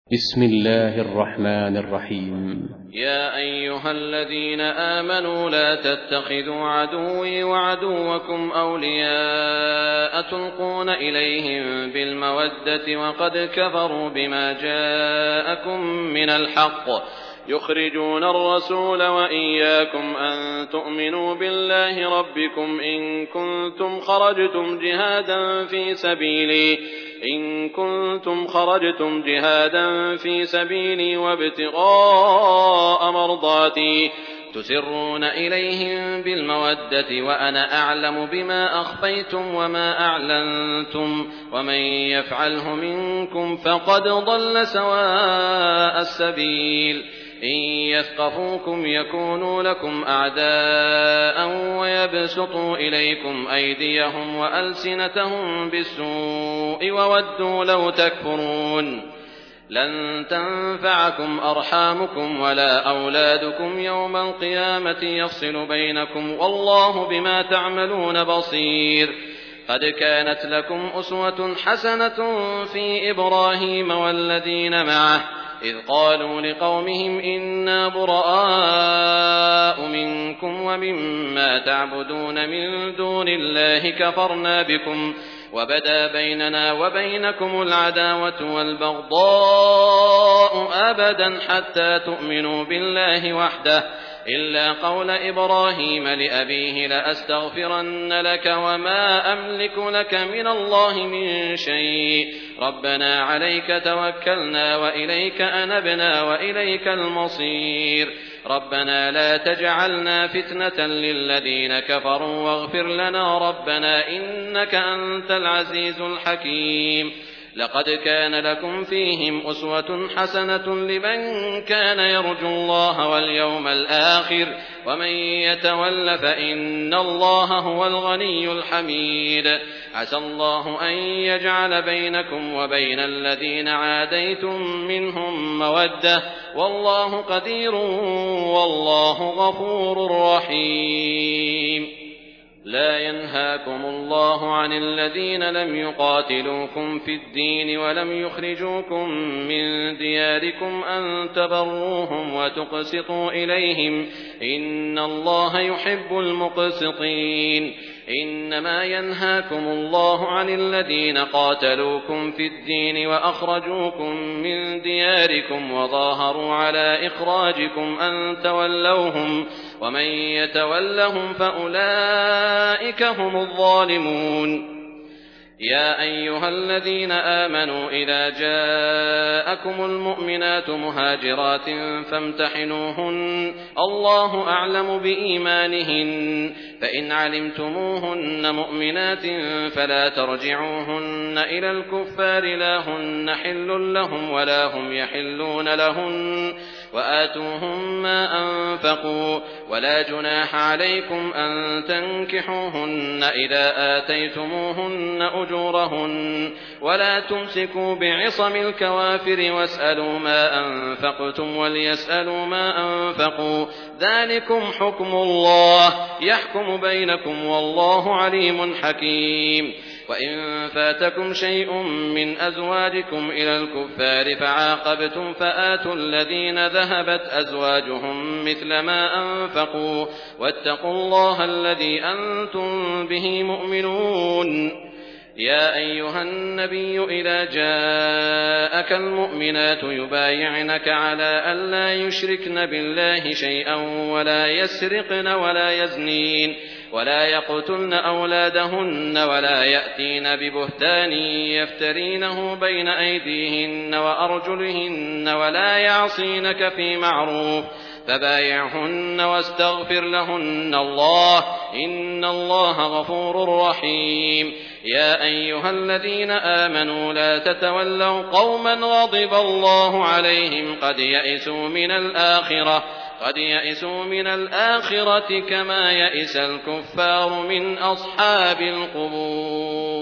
بسم الله الرحمن الرحيم. يا أيها الذين آمنوا لا تتخذوا عدوي وعدوكم أولياء تلقون إليهم بالمودة وقد كفروا بما جاءكم من الحق يخرجون الرسول وإياكم أن تؤمنوا بالله ربكم إن كنتم خرجتم جهادا في سبيلي وابتغاء مرضاتي تسرون إليهم بالمودة وأنا أعلم بما أخفيتم وما أعلنتم ومن يفعله منكم فقد ضل سواء السبيل إن يثقفوكم يكونوا لكم أعداء ويبسطوا إليكم أيديهم وألسنتهم بالسوء وودوا لو تكفرون لن تنفعكم أرحامكم ولا أولادكم يوم القيامة يفصل بينكم والله بما تعملون بصير. قد كانت لكم أسوة حسنة في إبراهيم والذين معه إذ قالوا لقومهم إنا براء منكم ومما تعبدون من دون الله كفرنا بكم وبدا بيننا وبينكم العداوة والبغضاء أبدا حتى تؤمنوا بالله وحده إلا قول إبراهيم لأبيه لأستغفرن لك وما أملك لك من الله من شيء ربنا عليك توكلنا وإليك أنبنا وإليك المصير ربنا لا تجعلنا فتنة للذين كفروا واغفر لنا ربنا إنك أنت العزيز الحكيم. لقد كان لكم فيهم أسوة حسنة لمن كان يرجو الله واليوم الآخر ومن يتول فإن الله هو الغني الحميد. عسى الله أن يجعل بينكم وبين الذين عاديتم منهم مودة والله قدير والله غفور رحيم. لا ينهاكم الله عن الذين لم يقاتلوكم في الدين ولم يخرجوكم من دياركم أن تبروهم وتقسطوا إليهم إن الله يحب المقسطين. إنما ينهاكم الله عن الذين قاتلوكم في الدين وأخرجوكم من دياركم وظاهروا على إخراجكم أن تولوهم ومن يتولهم فأولئك هم الظالمون. يا أيها الذين آمنوا إذا جاءكم المؤمنات مهاجرات فامتحنوهن الله أعلم بإيمانهن فإن علمتموهن مؤمنات فلا ترجعوهن إلى الكفار لا هن حل لهم ولا هم يحلون لهن وآتوهم ما أنفقوا ولا جناح عليكم أن تنكحوهن إذا آتيتموهن أجورهن ولا تمسكوا بعصم الكوافر واسألوا ما أنفقتم وليسألوا ما أنفقوا ذلكم حكم الله يحكم بينكم والله عليم حكيم. وإن فاتكم شيء من أزواجكم إلى الكفار فعاقبتم فآتوا الذين ذهبت أزواجهم مثل ما أنفقوا واتقوا الله الذي أنتم به مؤمنون. يا أيها النبي إذا جاءك المؤمنات يبايعنك على ألا يشركن بالله شيئا ولا يسرقن ولا يزنين ولا يقتلن أولادهن ولا يأتين ببهتان يفترينه بين أيديهن وأرجلهن ولا يعصينك في معروف فبايعهن واستغفر لهن الله إن الله غفور رحيم. يا أيها الذين آمنوا لا تتولوا قوما غضب الله عليهم قد يئسوا من الآخرة كما يئس الكفار من أصحاب القبور.